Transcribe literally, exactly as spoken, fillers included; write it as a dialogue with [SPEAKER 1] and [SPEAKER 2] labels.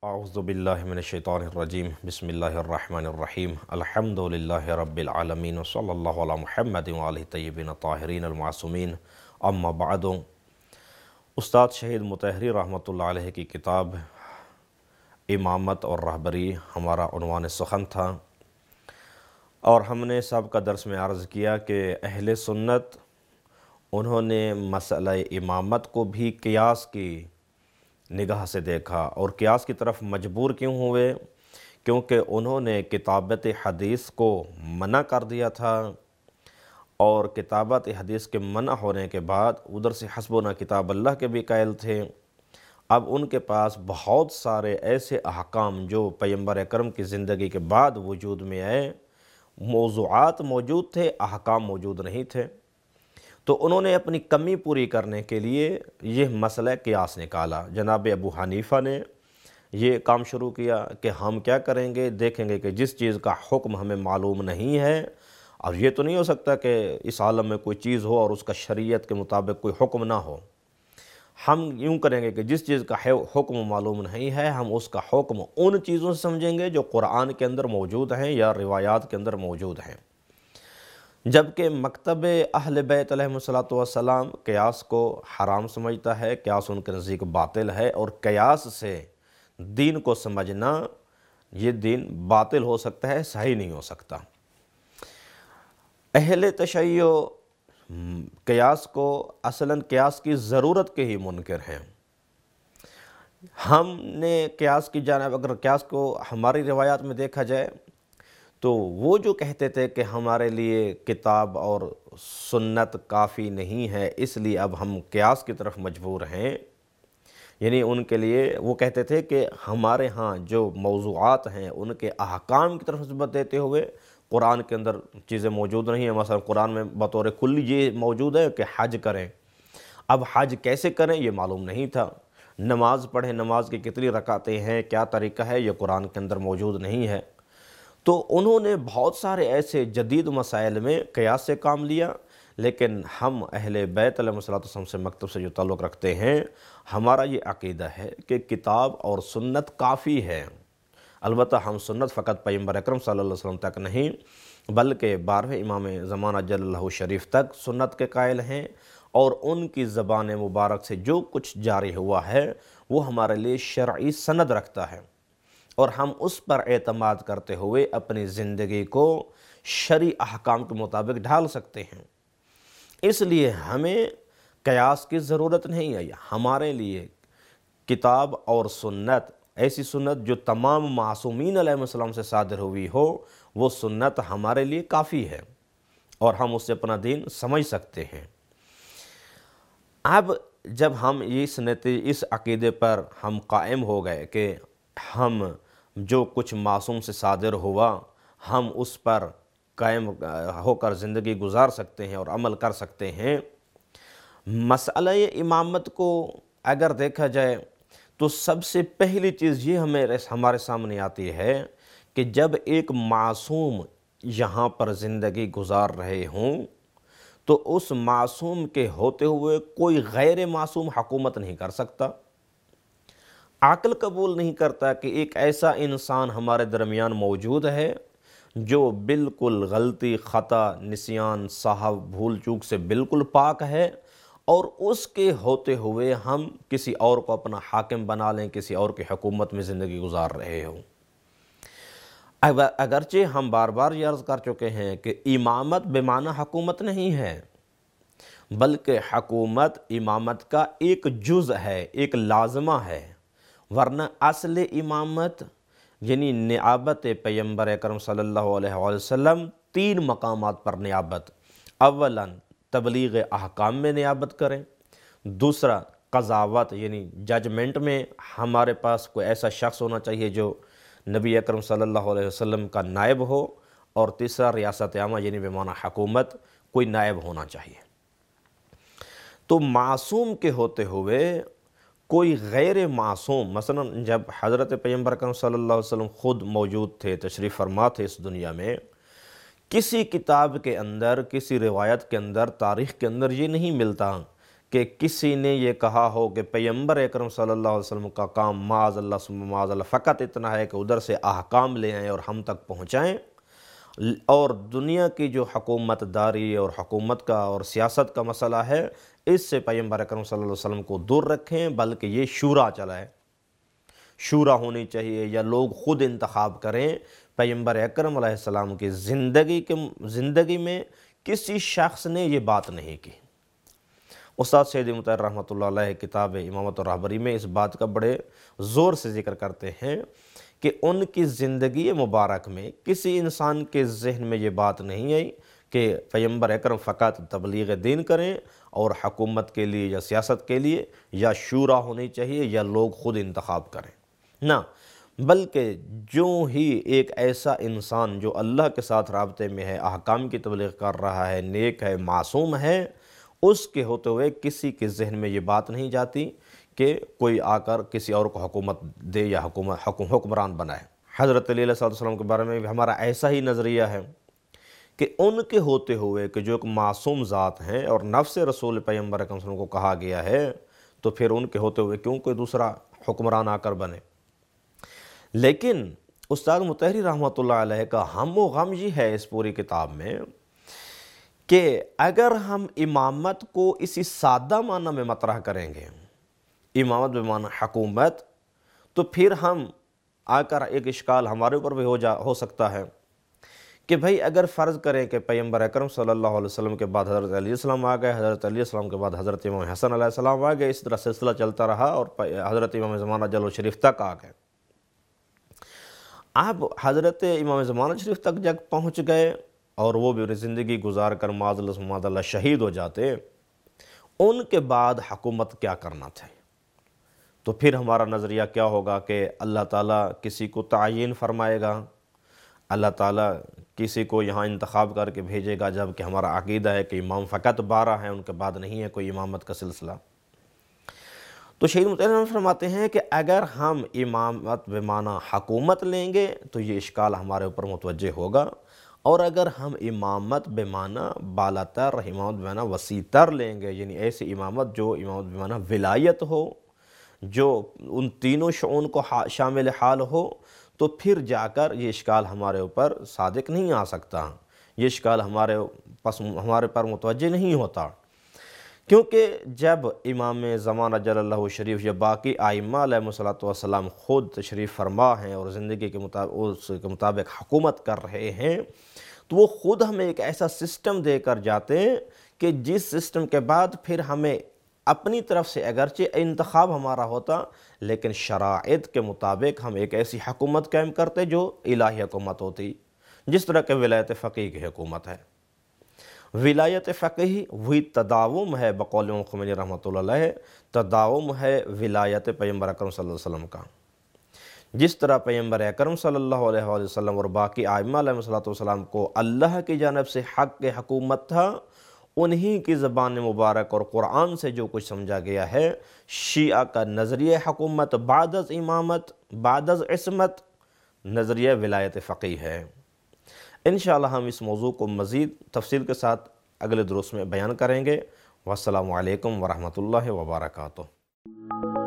[SPEAKER 1] اعوذ باللہ من الشیطان الرجیم بسم اللہ الرحمن الرحیم الحمد للہ رب العالمین وصلی اللہ علی محمد وآلہ طیبین الطاہرین المعصومین اما بعد۔ استاد شہید مطہری رحمۃ اللہ علیہ کی کتاب امامت اور رہبری ہمارا عنوان سخن تھا، اور ہم نے سب کا درس میں عرض کیا کہ اہل سنت انہوں نے مسئلہ امامت کو بھی قیاس کی نگاہ سے دیکھا، اور قیاس کی طرف مجبور کیوں ہوئے؟ کیونکہ انہوں نے کتابت حدیث کو منع کر دیا تھا، اور کتابت حدیث کے منع ہونے کے بعد ادھر سے حسبنا کتاب اللہ کے بھی قائل تھے۔ اب ان کے پاس بہت سارے ایسے احکام جو پیغمبر اکرم کی زندگی کے بعد وجود میں آئے، موضوعات موجود تھے، احکام موجود نہیں تھے، تو انہوں نے اپنی کمی پوری کرنے کے لیے یہ مسئلہ قیاس نکالا۔ جناب ابو حنیفہ نے یہ کام شروع کیا کہ ہم کیا کریں گے، دیکھیں گے کہ جس چیز کا حکم ہمیں معلوم نہیں ہے، اور یہ تو نہیں ہو سکتا کہ اس عالم میں کوئی چیز ہو اور اس کا شریعت کے مطابق کوئی حکم نہ ہو۔ ہم یوں کریں گے کہ جس چیز کا حکم معلوم نہیں ہے، ہم اس کا حکم ان چیزوں سے سمجھیں گے جو قرآن کے اندر موجود ہیں یا روایات کے اندر موجود ہیں۔ جبکہ مکتب اہل بیت علیہم السلام قیاس کو حرام سمجھتا ہے، قیاس ان کے نزدیک باطل ہے، اور قیاس سے دین کو سمجھنا یہ دین باطل ہو سکتا ہے، صحیح نہیں ہو سکتا۔ اہل تشیع قیاس کو اصلاً قیاس کی ضرورت کے ہی منکر ہیں۔ ہم نے قیاس کی جانب اگر قیاس کو ہماری روایات میں دیکھا جائے تو وہ جو کہتے تھے کہ ہمارے لیے کتاب اور سنت کافی نہیں ہے، اس لیے اب ہم قیاس کی طرف مجبور ہیں، یعنی ان کے لیے وہ کہتے تھے کہ ہمارے ہاں جو موضوعات ہیں ان کے احکام کی طرف نسبت دیتے ہوئے قرآن کے اندر چیزیں موجود نہیں ہیں۔ مثلا قرآن میں بطور کلی یہ موجود ہے کہ حج کریں، اب حج کیسے کریں یہ معلوم نہیں تھا۔ نماز پڑھیں، نماز کی کتنی رکعتیں ہیں، کیا طریقہ ہے، یہ قرآن کے اندر موجود نہیں ہے۔ تو انہوں نے بہت سارے ایسے جدید مسائل میں قیاس سے کام لیا، لیکن ہم اہل بیت علیہ السلام سے مکتب سے جو تعلق رکھتے ہیں، ہمارا یہ عقیدہ ہے کہ کتاب اور سنت کافی ہے۔ البتہ ہم سنت فقط پیغمبر اکرم صلی اللہ علیہ وسلم تک نہیں بلکہ بارہویں امام زمانہ جل اللہ شریف تک سنت کے قائل ہیں، اور ان کی زبان مبارک سے جو کچھ جاری ہوا ہے وہ ہمارے لیے شرعی سند رکھتا ہے، اور ہم اس پر اعتماد کرتے ہوئے اپنی زندگی کو شرعی احکام کے مطابق ڈھال سکتے ہیں۔ اس لیے ہمیں قیاس کی ضرورت نہیں ہے۔ ہمارے لیے کتاب اور سنت، ایسی سنت جو تمام معصومین علیہ السلام سے صادر ہوئی ہو، وہ سنت ہمارے لیے کافی ہے، اور ہم اس سے اپنا دین سمجھ سکتے ہیں۔ اب جب ہم اس نتیجے اس عقیدے پر ہم قائم ہو گئے کہ ہم جو کچھ معصوم سے صادر ہوا ہم اس پر قائم ہو کر زندگی گزار سکتے ہیں اور عمل کر سکتے ہیں، مسئلہ امامت کو اگر دیکھا جائے تو سب سے پہلی چیز یہ ہمیں ہمارے سامنے آتی ہے کہ جب ایک معصوم یہاں پر زندگی گزار رہے ہوں تو اس معصوم کے ہوتے ہوئے کوئی غیر معصوم حکومت نہیں کر سکتا۔ عقل قبول نہیں کرتا کہ ایک ایسا انسان ہمارے درمیان موجود ہے جو بالکل غلطی، خطا، نسیان، سہو، بھول چوک سے بالکل پاک ہے، اور اس کے ہوتے ہوئے ہم کسی اور کو اپنا حاکم بنا لیں، کسی اور کی حکومت میں زندگی گزار رہے ہوں۔ اگرچہ ہم بار بار یہ عرض کر چکے ہیں کہ امامت بمعنی حکومت نہیں ہے، بلکہ حکومت امامت کا ایک جز ہے، ایک لازمہ ہے، ورنہ اصل امامت یعنی نیابت پیغمبر اکرم صلی اللہ علیہ وآلہ وسلم تین مقامات پر نیابت۔ اولا تبلیغ احکام میں نیابت کریں، دوسرا قضاوت یعنی ججمنٹ میں ہمارے پاس کوئی ایسا شخص ہونا چاہیے جو نبی اکرم صلی اللہ علیہ وسلم کا نائب ہو، اور تیسرا ریاست عامہ یعنی بمعنی حکومت کوئی نائب ہونا چاہیے۔ تو معصوم کے ہوتے ہوئے کوئی غیر معصوم، مثلا جب حضرت پیغمبر اکرم صلی اللہ علیہ وسلم خود موجود تھے، تشریف فرما تھے اس دنیا میں، کسی کتاب کے اندر، کسی روایت کے اندر، تاریخ کے اندر یہ نہیں ملتا کہ کسی نے یہ کہا ہو کہ پیغمبر اکرم صلی اللہ علیہ وسلم کا کام معاذ اللہ ثم معاذ اللہ فقط اتنا ہے کہ ادھر سے احکام لے آئیں اور ہم تک پہنچائیں، اور دنیا کی جو حکومت داری اور حکومت کا اور سیاست کا مسئلہ ہے اس سے پیغمبر اکرم صلی اللہ علیہ وسلم کو دور رکھیں، بلکہ یہ شورا چلائے، شورا ہونی چاہیے یا لوگ خود انتخاب کریں۔ پیغمبر اکرم علیہ السلام کی زندگی کے زندگی میں کسی شخص نے یہ بات نہیں کی۔ استاد سید مطہر رحمۃ اللہ علیہ کتاب امامت و رہبری میں اس بات کا بڑے زور سے ذکر کرتے ہیں کہ ان کی زندگی مبارک میں کسی انسان کے ذہن میں یہ بات نہیں آئی کہ پیغمبر اکرم فقط تبلیغ دین کریں اور حکومت کے لیے یا سیاست کے لیے یا شورا ہونی چاہیے یا لوگ خود انتخاب کریں، نہ، بلکہ جو ہی ایک ایسا انسان جو اللہ کے ساتھ رابطے میں ہے، احکام کی تبلیغ کر رہا ہے، نیک ہے، معصوم ہے، اس کے ہوتے ہوئے کسی کے ذہن میں یہ بات نہیں جاتی کہ کوئی آ کر کسی اور کو حکومت دے یا حکومت حکم حکمران بنائے۔ حضرت علی علیہ السلام کے بارے میں بھی ہمارا ایسا ہی نظریہ ہے کہ ان کے ہوتے ہوئے کہ جو ایک معصوم ذات ہیں اور نفس رسول پیغمبر اکرم صلی اللہ علیہ وسلم کو کہا گیا ہے، تو پھر ان کے ہوتے ہوئے کیوں کوئی دوسرا حکمران آ کر بنے؟ لیکن استاد مطہری رحمۃ اللہ علیہ کا ہم و غم یہ ہے اس پوری کتاب میں کہ اگر ہم امامت کو اسی سادہ معنی میں مطرح کریں گے، امامت بمعنی حکومت، تو پھر ہم آ کر ایک اشکال ہمارے اوپر بھی ہو جا ہو سکتا ہے کہ بھئی اگر فرض کریں کہ پیغمبر اکرم صلی اللہ علیہ وسلم کے بعد حضرت علیہ السلام آ گئے، حضرت علیہ السلام کے بعد حضرت امام حسن علیہ السلام آ گئے، اس طرح سلسلہ چلتا رہا اور حضرت امام زمانہ جل شریف تک آ گئے۔ اب حضرت امام زمانہ شریف تک جب پہنچ گئے اور وہ بھی زندگی گزار کر معاذ اللہ معاذ اللہ شہید ہو جاتے، ان کے بعد حکومت کیا کرنا تھا؟ تو پھر ہمارا نظریہ کیا ہوگا کہ اللہ تعالیٰ کسی کو تعین فرمائے گا، اللہ تعالیٰ کسی کو یہاں انتخاب کر کے بھیجے گا، جبکہ ہمارا عقیدہ ہے کہ امام فقط بارہ ہیں، ان کے بعد نہیں ہے کوئی امامت کا سلسلہ۔ تو شہید مطہر فرماتے ہیں کہ اگر ہم امامت بمعنی حکومت لیں گے تو یہ اشکال ہمارے اوپر متوجہ ہوگا، اور اگر ہم امامت بمعنی بالاتر، امامت بمعنی وسیع تر لیں گے، یعنی ایسی امامت جو امامت بمعنی ولایت ہو، جو ان تینوں شعون کو شامل حال ہو، تو پھر جا کر یہ اشکال ہمارے اوپر صادق نہیں آ سکتا، یہ اشکال ہمارے پس ہمارے پر متوجہ نہیں ہوتا، کیونکہ جب امام زمانہ جل اللہ شریف یا باقی ائمہ علیہ الصلوۃ والسلام خود تشریف فرما ہیں اور زندگی کے مطابق اس کے مطابق حکومت کر رہے ہیں، تو وہ خود ہمیں ایک ایسا سسٹم دے کر جاتے ہیں کہ جس سسٹم کے بعد پھر ہمیں اپنی طرف سے اگرچہ انتخاب ہمارا ہوتا، لیکن شرائط کے مطابق ہم ایک ایسی حکومت قائم کرتے جو الہی حکومت ہوتی، جس طرح کہ ولایت فقیہ کی حکومت ہے۔ ولایت فقیہ وہی تداوم ہے، بقول امام خمینی رحمۃ اللہ علیہ، تداوم ہے ولایت پیغمبر اکرم صلی اللہ علیہ وسلم کا۔ جس طرح پیغمبر اکرم صلی اللہ علیہ وآلہ وسلم اور باقی ائمہ علیہ الصلوۃ والسلام کو اللہ کی جانب سے حق کے حکومت تھا، انہی کی زبان مبارک اور قرآن سے جو کچھ سمجھا گیا ہے، شیعہ کا نظریہ حکومت بعد از امامت، بعد از عصمت، نظریہ ولایت فقیہ ہے۔ انشاءاللہ ہم اس موضوع کو مزید تفصیل کے ساتھ اگلے دروس میں بیان کریں گے۔ والسلام علیکم ورحمۃ اللہ وبرکاتہ۔